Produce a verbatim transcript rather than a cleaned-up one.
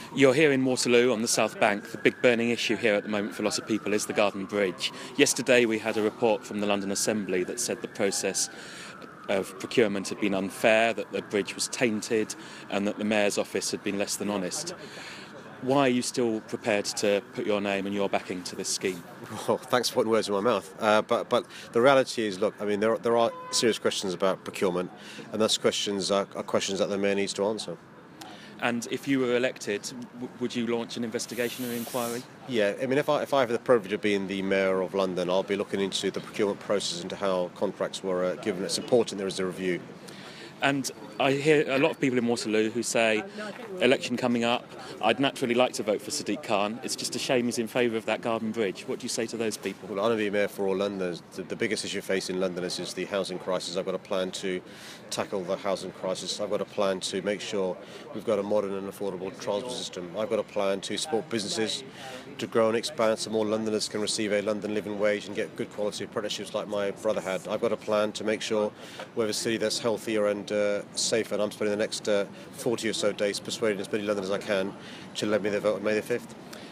You're here in Waterloo on the South Bank. The big burning issue here at the moment for lots of people is the Garden Bridge. Yesterday we had a report from the London Assembly that said the process of procurement had been unfair, that the bridge was tainted and that the Mayor's office had been less than honest. Why are you still prepared to put your name and your backing to this scheme? Well, thanks for putting words in my mouth. Uh, but but the reality is, look, I mean, there are, there are serious questions about procurement, and those questions are, are questions that the Mayor needs to answer. And if you were elected, w- would you launch an investigation or inquiry? Yeah, I mean, if I if I have the privilege of being the Mayor of London, I'll be looking into the procurement process, into how contracts were uh, given. It's important there is a review. And I hear a lot of people in Waterloo who say, election coming up, I'd naturally like to vote for Sadiq Khan. It's just a shame he's in favour of that Garden Bridge. What do you say to those people? Well, I'm going to be Mayor for all Londoners. The, the biggest issue facing Londoners is the housing crisis. I've got a plan to tackle the housing crisis. I've got a plan to make sure we've got a modern and affordable transport system. I've got a plan to support businesses to grow and expand so more Londoners can receive a London living wage and get good quality apprenticeships like my brother had. I've got a plan to make sure we have a city that's healthier and uh, safer, and I'm spending the next uh, forty or so days persuading as many Londoners as I can to let me their vote on May the fifth.